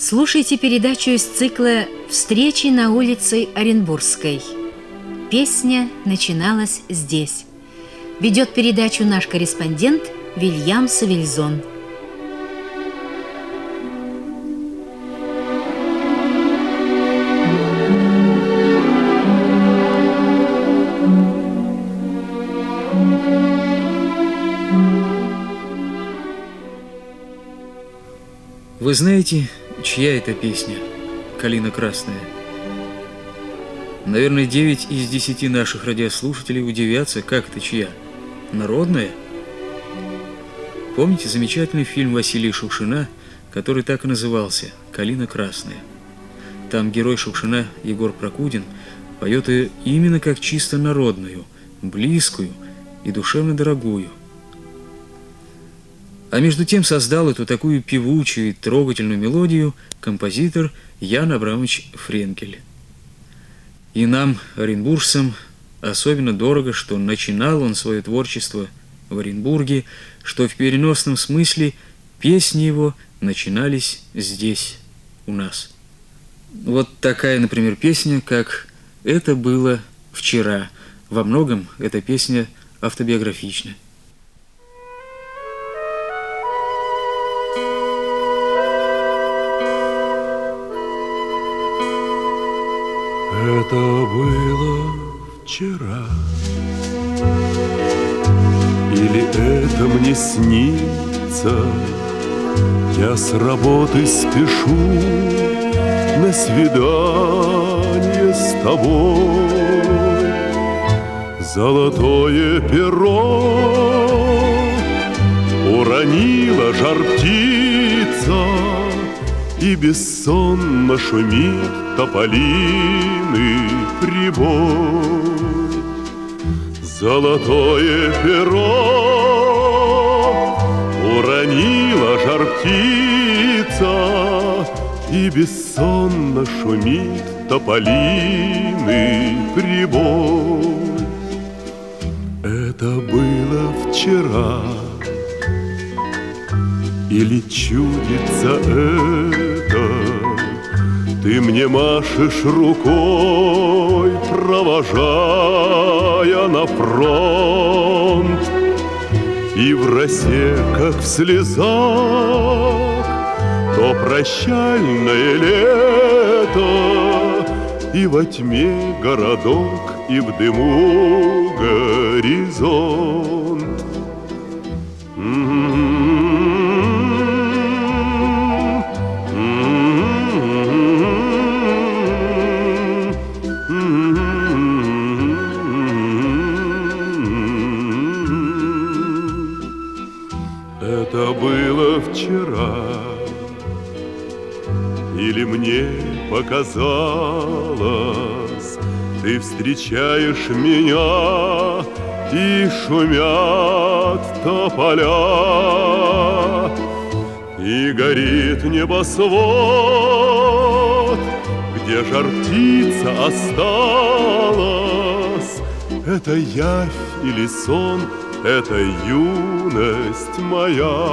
Слушайте передачу из цикла «Встречи на улице Оренбургской». Песня начиналась здесь. Ведет передачу наш корреспондент Вильям Савельзон. Вы знаете, чья это песня «Калина красная»? Наверное, 9 из 10 наших радиослушателей удивятся, как это чья? Народная? Помните замечательный фильм Василия Шукшина, который так и назывался «Калина красная»? Там герой Шукшина Егор Прокудин поет ее именно как чисто народную, близкую и душевно дорогую. А между тем создал эту такую певучую и трогательную мелодию композитор Ян Абрамович Френкель. И нам, оренбуржцам, особенно дорого, что начинал он свое творчество в Оренбурге, что в переносном смысле песни его начинались здесь, у нас. Вот такая, например, песня, как «Это было вчера». Во многом эта песня автобиографична. Это было вчера, или это мне снится? Я с работы спешу на свидание с тобой. Золотое перо уронила жар-птица, и бессонно шумит тополиный прибой. Золотое перо уронила жар-птица, и бессонно шумит тополиный прибой. Это было вчера, или чудится это? Ты мне машешь рукой, провожая на фронт, и в росе, как в слезах, то прощальное лето, и во тьме городок, и в дыму горизонт. Это было вчера, или мне показалось, ты встречаешь меня, и шумят тополя, и горит небосвод, где жар-птица осталась. Это явь или сон? Это юность моя.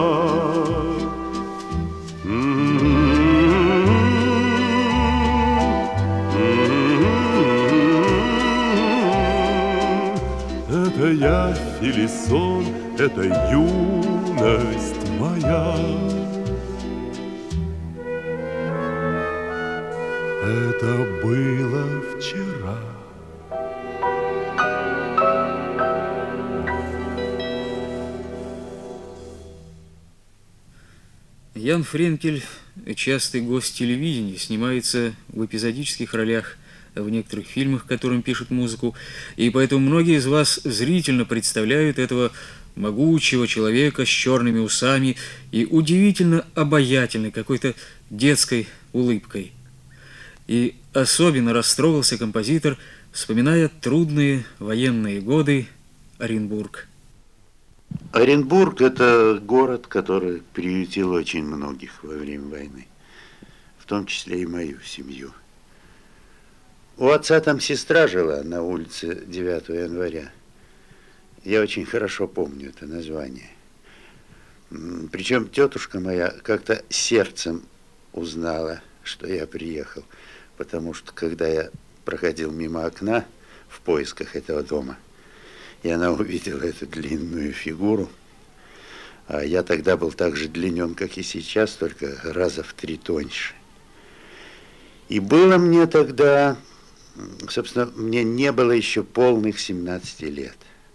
Это явь или сон? Это юность моя. Это было вчера. Ян Френкель – частый гость телевидения, снимается в эпизодических ролях в некоторых фильмах, которым пишут музыку, и поэтому многие из вас зрительно представляют этого могучего человека с черными усами и удивительно обаятельной какой-то детской улыбкой. И особенно растрогался композитор, вспоминая трудные военные годы Оренбург. Оренбург – это город, который приютил очень многих во время войны, в том числе и мою семью. У отца там сестра жила на улице 9 января. Я очень хорошо помню это название. Причем тетушка моя как-то сердцем узнала, что я приехал, потому что когда я проходил мимо окна в поисках этого дома, и она увидела эту длинную фигуру, а я тогда был так же длинен, как и сейчас, только раза в 3 тоньше. И было мне тогда, собственно, мне не было еще полных 17 лет.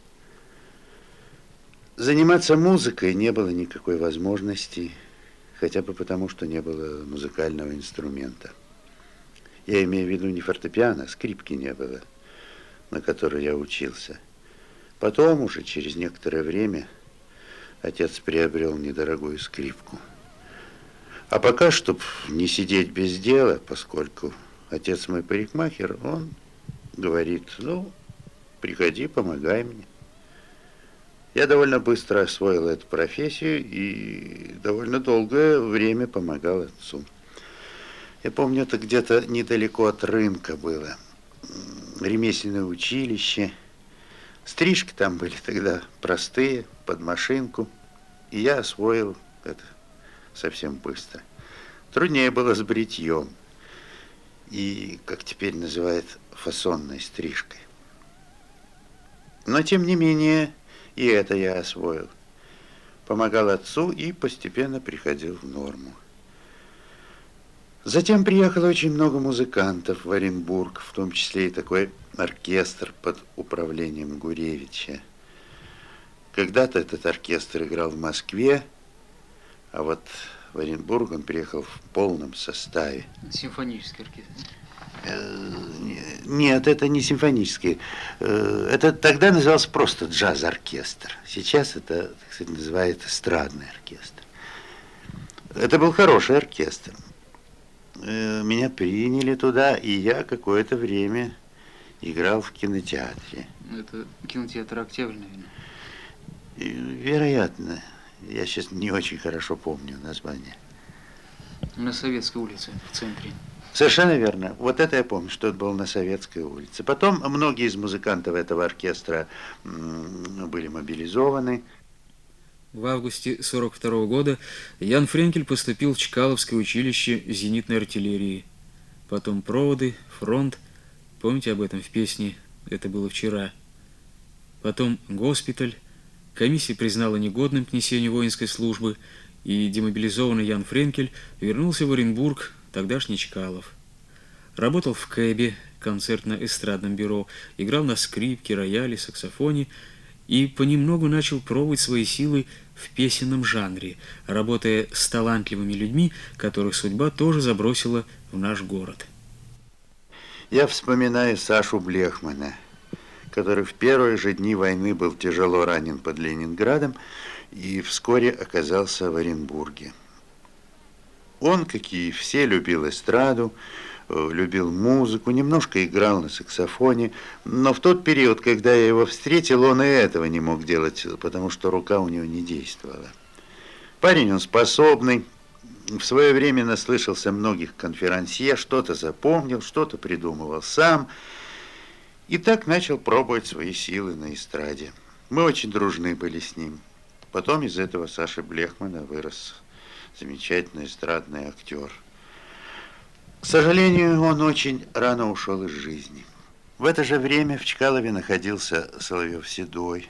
Заниматься музыкой не было никакой возможности, хотя бы потому, что не было музыкального инструмента. Я имею в виду не фортепиано, а скрипки не было, на которой я учился. Потом уже, через некоторое время, отец приобрел недорогую скрипку. А пока, чтобы не сидеть без дела, поскольку отец мой парикмахер, он говорит: ну, приходи, помогай мне. Я довольно быстро освоил эту профессию и довольно долгое время помогал отцу. Я помню, это где-то недалеко от рынка было. Ремесленное училище. Стрижки там были тогда простые, под машинку. И я освоил это совсем быстро. Труднее было с бритьем. И, как теперь называют, фасонной стрижкой. Но, тем не менее, и это я освоил. Помогал отцу и постепенно приходил в норму. Затем приехало очень много музыкантов в Оренбург, в том числе и такой оркестр под управлением Гуревича. Когда-то этот оркестр играл в Москве, а вот в Оренбург он приехал в полном составе. Симфонический оркестр? Нет, это не симфонический. Это тогда назывался просто джаз-оркестр. Сейчас это, так сказать, называют эстрадный оркестр. Это был хороший оркестр. Меня приняли туда, и я какое-то время играл в кинотеатре. Это кинотеатр «Октябрь», наверное? Вероятно. Я сейчас не очень хорошо помню название. На Советской улице, в центре. Совершенно верно. Вот это я помню, что это было на Советской улице. Потом многие из музыкантов этого оркестра были мобилизованы. В августе 1942 года Ян Френкель поступил в Чкаловское училище зенитной артиллерии. Потом проводы, фронт. Помните об этом в песне «Это было вчера». Потом госпиталь. Комиссия признала негодным к несению воинской службы, и демобилизованный Ян Френкель вернулся в Оренбург, тогдашний Чкалов. Работал в КЭБе, концертно-эстрадном бюро, играл на скрипке, рояле, саксофоне и понемногу начал пробовать свои силы в песенном жанре, работая с талантливыми людьми, которых судьба тоже забросила в наш город. Я вспоминаю Сашу Блехмана, который в первые же дни войны был тяжело ранен под Ленинградом и вскоре оказался в Оренбурге. Он, как и все, любил эстраду, любил музыку, немножко играл на саксофоне, но в тот период, когда я его встретил, он и этого не мог делать, потому что рука у него не действовала. Парень он способный, в свое время наслышался многих конферансье, что-то запомнил, что-то придумывал сам, и так начал пробовать свои силы на эстраде. Мы очень дружны были с ним. Потом из этого Саши Блехмана вырос замечательный эстрадный актер. К сожалению, он очень рано ушел из жизни. В это же время в Чкалове находился Соловьев-Седой,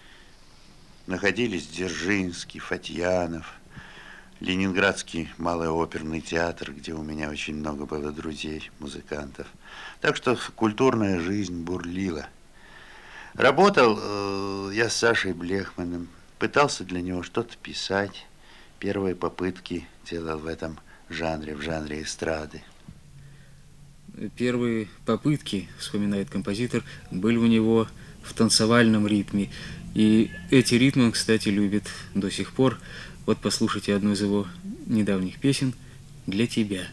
находились Дзержинский, Фатьянов, Ленинградский малый оперный театр, где у меня очень много было друзей, музыкантов. Так что культурная жизнь бурлила. Работал я с Сашей Блехманом, пытался для него что-то писать. Первые попытки делал в этом жанре, в жанре эстрады. Первые попытки, вспоминает композитор, были у него в танцевальном ритме. И эти ритмы он, кстати, любит до сих пор. Вот послушайте одну из его недавних песен «Для тебя».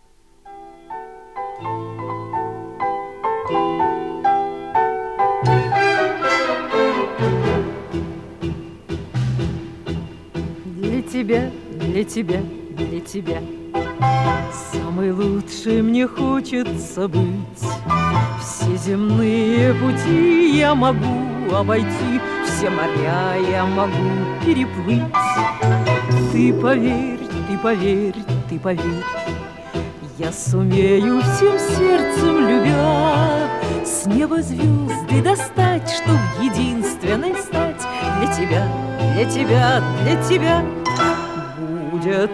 Для тебя, для тебя, для тебя самый лучший мне хочется быть. Все земные пути я могу обойти, все моря я могу переплыть. Ты поверь, ты поверь, ты ты поверь. Я сумею всем сердцем, любя, с неба звезды достать, чтоб единственной стать для тебя, для тебя, для тебя. Будет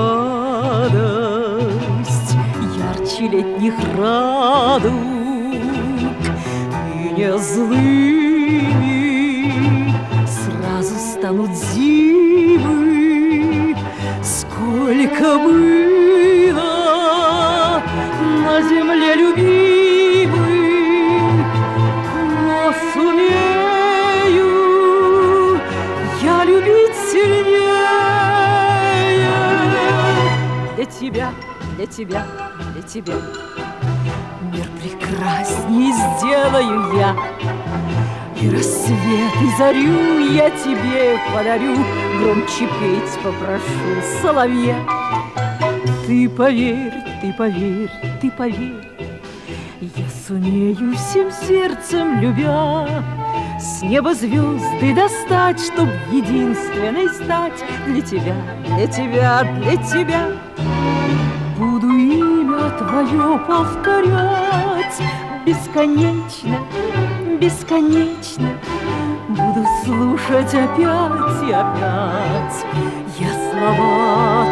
радость ярче летних радуг, и не злыми сразу станут зимы. Сколько было на земле любимых, но сумею я любить сильнее. Для тебя, для тебя, для тебя мир прекрасней сделаю я, и рассвет, и зарю я тебе подарю, громче петь попрошу соловья. Ты поверь, ты поверь, ты поверь, я сумею всем сердцем, любя, с неба звезды достать, чтоб единственной стать для тебя, для тебя, для тебя. Буду имя твое повторять бесконечно, бесконечно. Буду слушать опять и опять я слова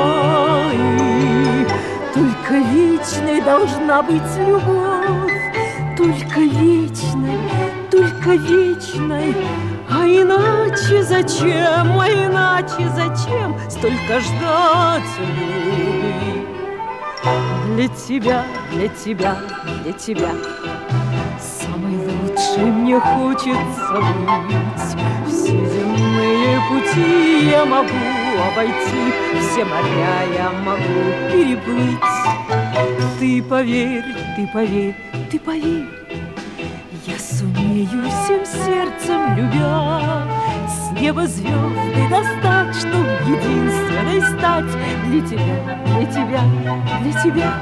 твои. Только вечной должна быть любовь, только вечной, только вечной. А иначе зачем, а иначе зачем столько ждать любви? Для тебя, для тебя, для тебя самый лучший мне хочется быть. Все земные пути я могу обойти, все моря я могу переплыть. Ты поверь, ты поверь, ты поверь, я сумею всем сердцем, любя, с неба звезды достать, чтоб единственной стать для тебя, для тебя, для тебя.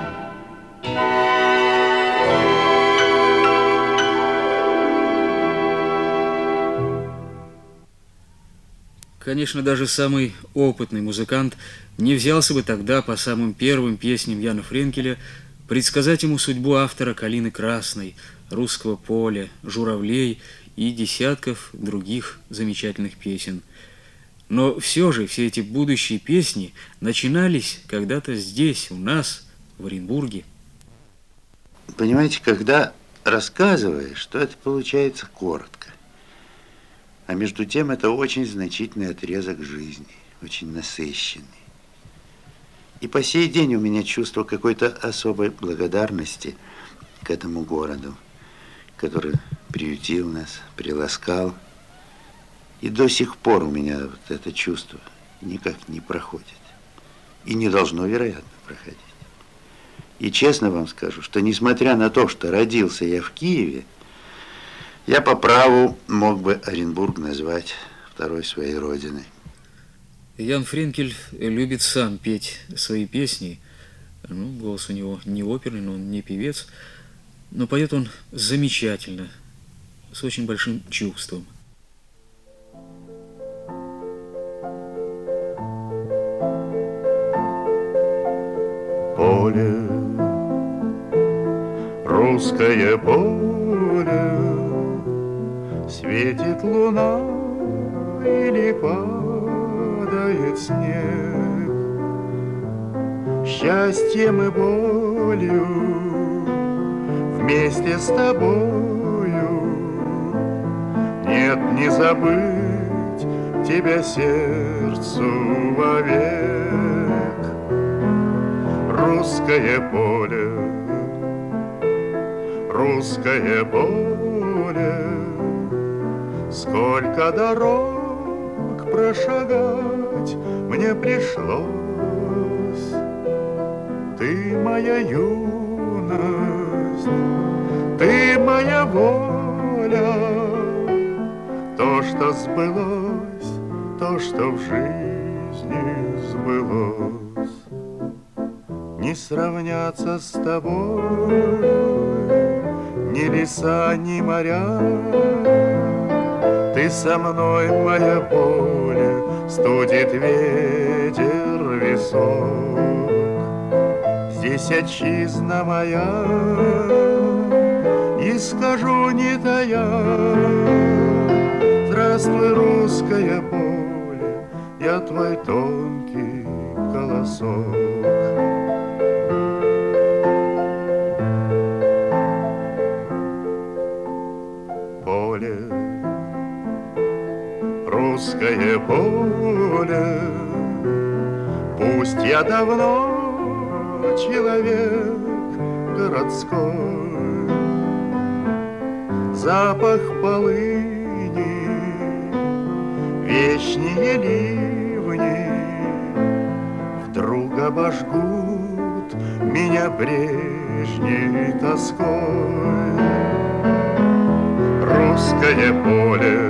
Конечно, даже самый опытный музыкант не взялся бы тогда по самым первым песням Яна Френкеля предсказать ему судьбу автора «Калины красной», «Русского поля», «Журавлей» и десятков других замечательных песен. Но все же все эти будущие песни начинались когда-то здесь, у нас, в Оренбурге. Понимаете, когда рассказываешь, то это получается коротко. А между тем это очень значительный отрезок жизни, очень насыщенный. И по сей день у меня чувство какой-то особой благодарности к этому городу, который приютил нас, приласкал. И до сих пор у меня вот это чувство никак не проходит. И не должно, вероятно, проходить. И честно вам скажу, что несмотря на то, что родился я в Киеве, я по праву мог бы Оренбург назвать второй своей родиной. Ян Френкель любит сам петь свои песни. Ну, голос у него не оперный, но он не певец. Но поет он замечательно, с очень большим чувством. Поле, русское поле, светит луна или падает снег. Счастьем и болью вместе с тобою нет, не забыть тебя сердцу вовек. Русское поле, русское поле, сколько дорог прошагать мне пришлось. Ты моя юность, ты моя воля, то, что сбылось, то, что в жизни сбылось. Не сравняться с тобой ни леса, ни моря. Ты со мной, моя воля, студит ветер весной. Здесь отчизна моя, и скажу не тая: здравствуй, русское поле, я твой тонкий колосок. Поле, русское поле, пусть я давно человек городской, запах полыни, вечные ливни вдруг обожгут меня прежней тоской. Русское поле,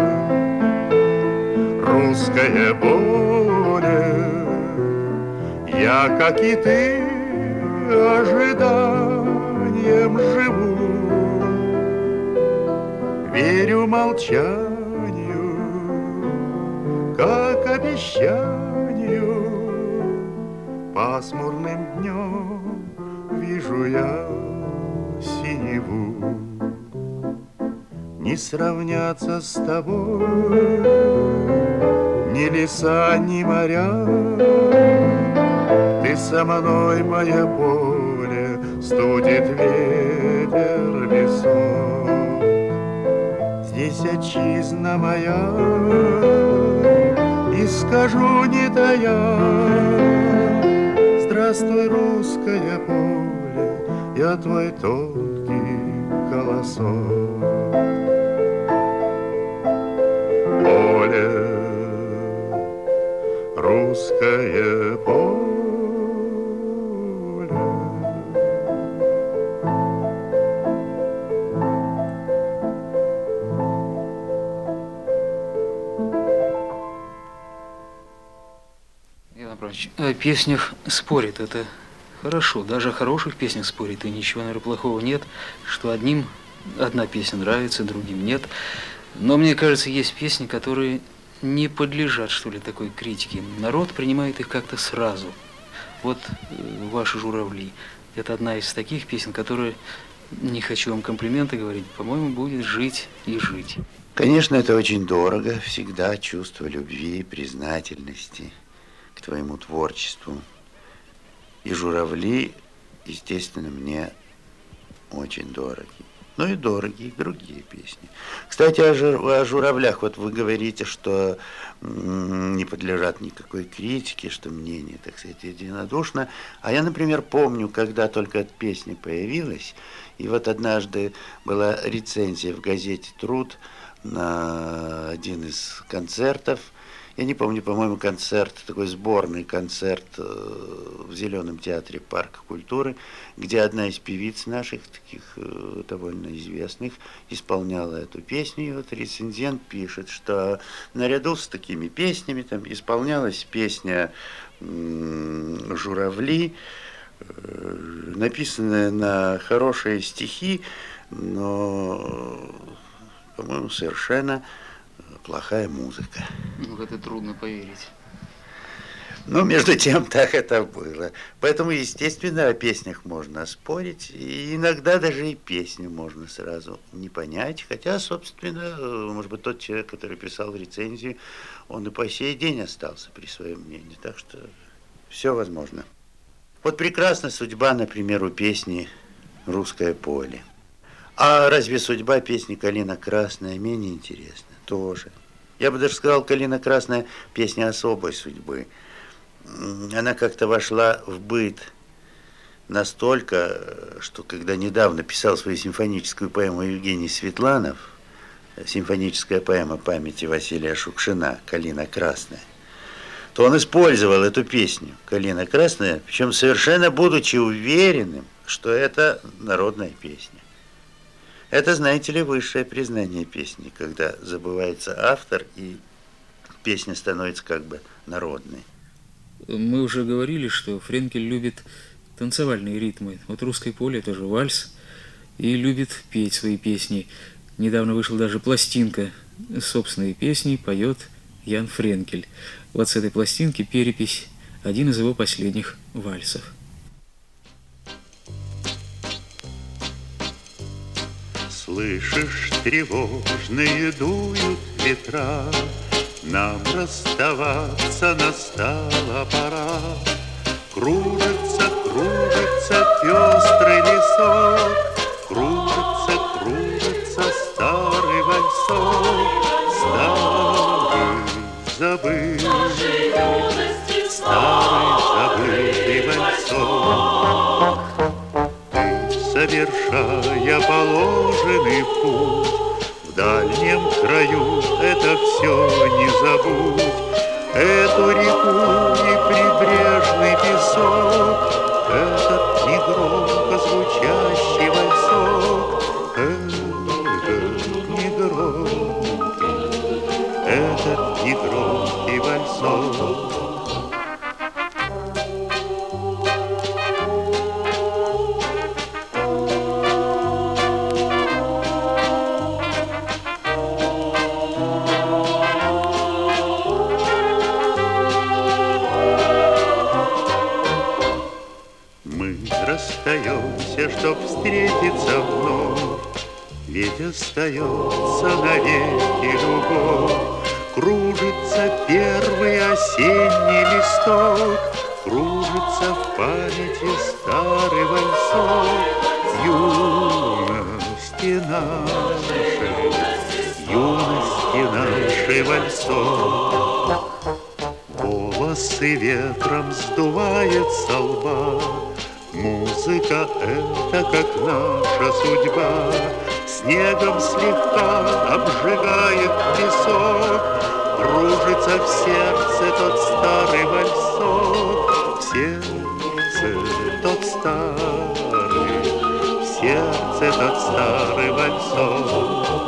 русское поле, я, как и ты, ожиданием живу, верю молчанию, как обещанию. Пасмурным днем вижу я синеву. Не сравнятся с тобой ни леса, ни моря. Ты со мной, мое поле, студит ветер весок. Здесь отчизна моя, и скажу не тая: здравствуй, русское поле, я твой тонкий колосок. Поле, русское поле. О песнях спорят, это хорошо. Даже о хороших песнях спорят, и ничего, наверное, плохого нет, что одним одна песня нравится, другим нет. Но мне кажется, есть песни, которые не подлежат, что ли, такой критике. Народ принимает их как-то сразу. Вот «Ваши журавли» – это одна из таких песен, которые, не хочу вам комплименты говорить, по-моему, будет жить и жить. Конечно, это очень дорого, всегда чувство любви, признательности к твоему творчеству. И «Журавли», естественно, мне очень дороги. Ну и дорогие другие песни. Кстати, о журавлях. Вот вы говорите, что не подлежат никакой критике, что мнение, так сказать, единодушно. А я, например, помню, когда только эта песня появилась, и вот однажды была рецензия в газете «Труд» на один из концертов. Я не помню, по-моему, концерт, такой сборный концерт в Зеленом театре Парка культуры, где одна из певиц наших, таких довольно известных, исполняла эту песню. И вот рецензент пишет, что наряду с такими песнями там исполнялась песня «Журавли», написанная на хорошие стихи, но, по-моему, совершенно плохая музыка. Ну, в это трудно поверить. Но между тем так это было. Поэтому, естественно, о песнях можно спорить. И иногда даже и песню можно сразу не понять. Хотя, собственно, может быть, тот человек, который писал рецензию, он и по сей день остался при своем мнении. Так что все возможно. Вот прекрасна судьба, например, у песни «Русское поле». А разве судьба песни «Калина красная» менее интересна? Тоже. Я бы даже сказал, «Калина красная» песня особой судьбы. Она как-то вошла в быт настолько, что когда недавно писал свою симфоническую поэму Евгений Светланов, симфоническая поэма памяти Василия Шукшина «Калина красная», то он использовал эту песню «Калина красная», причем совершенно будучи уверенным, что это народная песня. Это, знаете ли, высшее признание песни, когда забывается автор, и песня становится как бы народной. Мы уже говорили, что Френкель любит танцевальные ритмы. Вот «Русское поле» – это же вальс, и любит петь свои песни. Недавно вышла даже пластинка собственные песни, поет Ян Френкель. Вот с этой пластинки перепись, один из его последних вальсов. Слышишь, тревожные дуют ветра, нам расставаться настала пора. Кружится, кружится пестрый лесок, кружится, кружится старый вальсок, старый забытый, старый забытый вальсок. Совершая положенный путь, в дальнем краю это все не забудь. Эту реку и прибрежный песок, этот негромко звучащий вальсок, этот негромкий вальсок. Расстаемся, чтоб встретиться вновь, ведь остается навеки любовь. Кружится первый осенний листок, кружится в памяти старый вальсок. Юности нашей вальсок. Волосы ветром сдувает со лба, музыка — это как наша судьба. Снегом слегка обжигает песок, кружится в сердце тот старый вальсок. В сердце тот старый вальсок.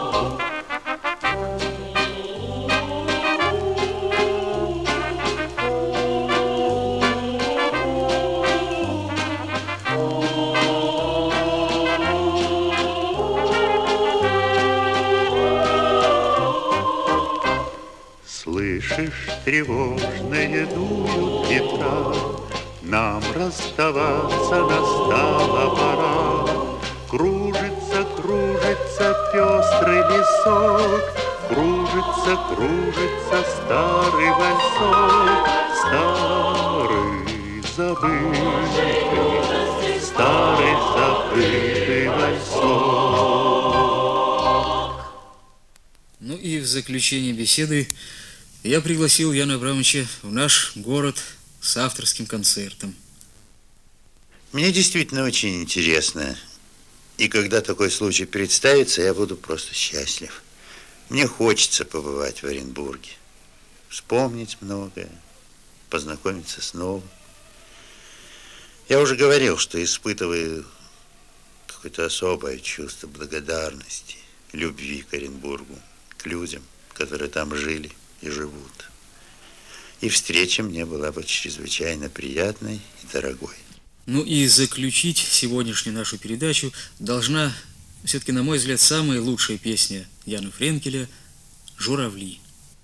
Слышишь, тревожные дуют ветра, нам расставаться настала пора. Кружится, кружится пестрый лесок, кружится, кружится старый вальсок, старый забытый вальсок. Ну и в заключение беседы я пригласил Яна Абрамовича в наш город с авторским концертом. Мне действительно очень интересно. И когда такой случай представится, я буду просто счастлив. Мне хочется побывать в Оренбурге, вспомнить многое, познакомиться снова. Я уже говорил, что испытываю какое-то особое чувство благодарности, любви к Оренбургу, к людям, которые там жили и живут. И встреча мне была бы чрезвычайно приятной и дорогой. Ну и заключить сегодняшнюю нашу передачу должна, все-таки, на мой взгляд, самая лучшая песня Яна Френкеля «Журавли».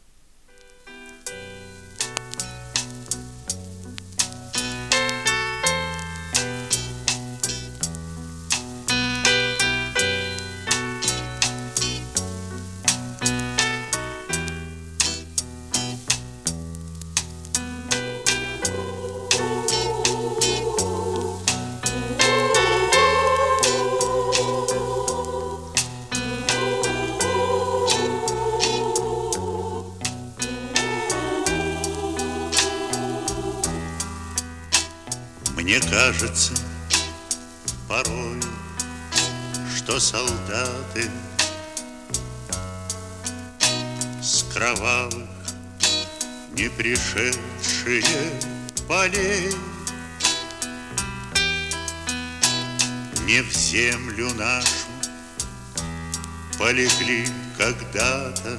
Мне кажется порой, что солдаты с кровавых, не пришедшие полей не в землю нашу полегли когда-то,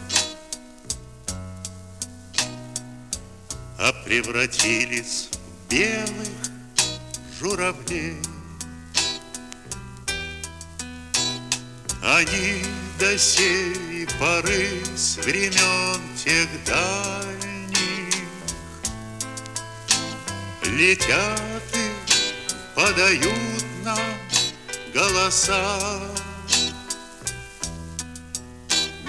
а превратились в белых журавлей. Они до сей поры с времен тех дальних летят и подают нам голоса.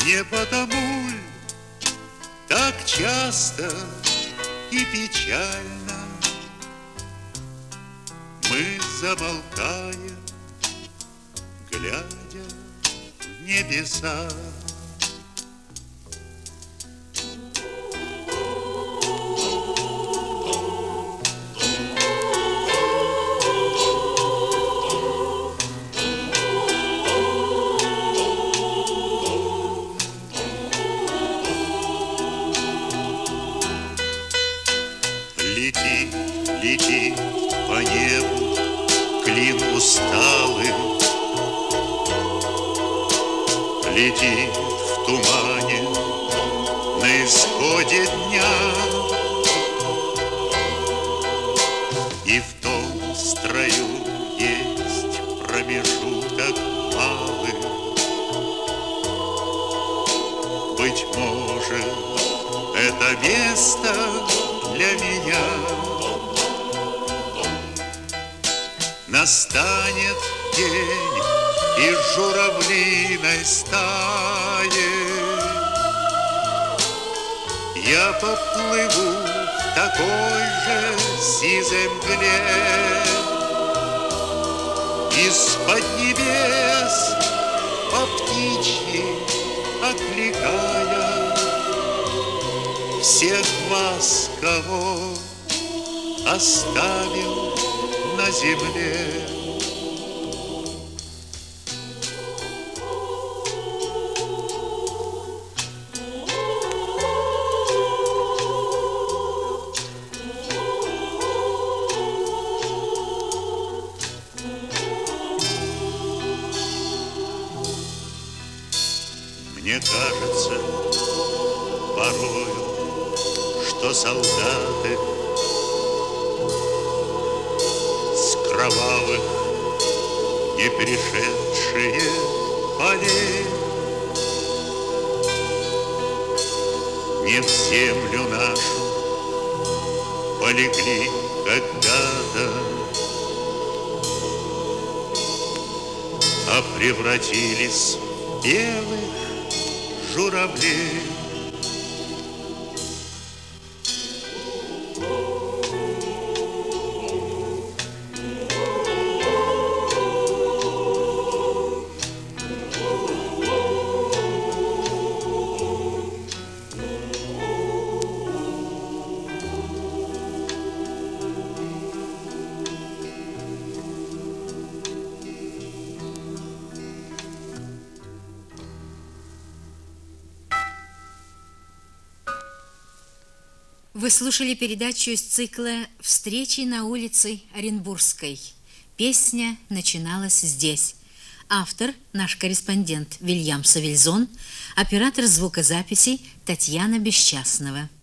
Не потому ль так часто и печально мы замолкаем, глядя в небеса? Лети, лети по небу, клин усталый, лети в тумане на исходе дня, и в том строю есть промежуток малый. Быть может, это место для меня. Настанет день, и журавлиной стае я поплыву в такой же сизой мгле. Из-под небес по птичьи окликая всех вас, кого оставил на земле. Мне кажется порою, что солдаты с кровавых не перешедшие полей не в землю нашу полегли когда-то, а превратились в белых журавлей. Вы слушали передачу из цикла «Встречи на улице Оренбургской». Песня начиналась здесь. Автор – наш корреспондент Вильям Савельзон, оператор звукозаписи Татьяна Бесчастного.